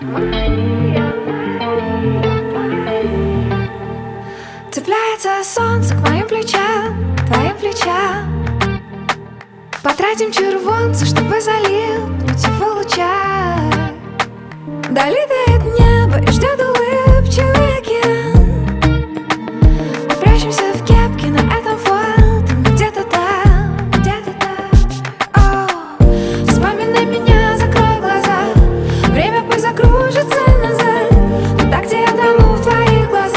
Цепляется солнце к моим плечам, твоим плечам. Потратим червонца, чтобы залить его луча. Долетает небо и ждет улыбчивый океан. Мы прячемся в кепке на этом фото, где-то там, где-то там. О, вспоминай меня, закрой глаза. Время пусть закружится назад, туда, где я тону в твоих глазах.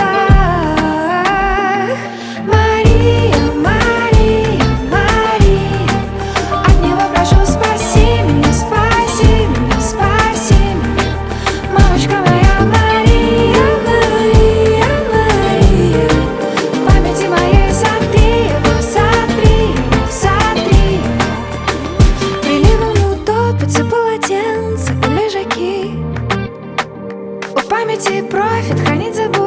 Мария, Мария, Мария, от него прошу, спаси меня, спаси меня, спаси меня. Мамочка моя Мария, Мария, Мария, в памяти моей сотри его, сотри его, сотри его. Приливом не утопятся полотенца и лежаки. В памяти профит хранить забудь.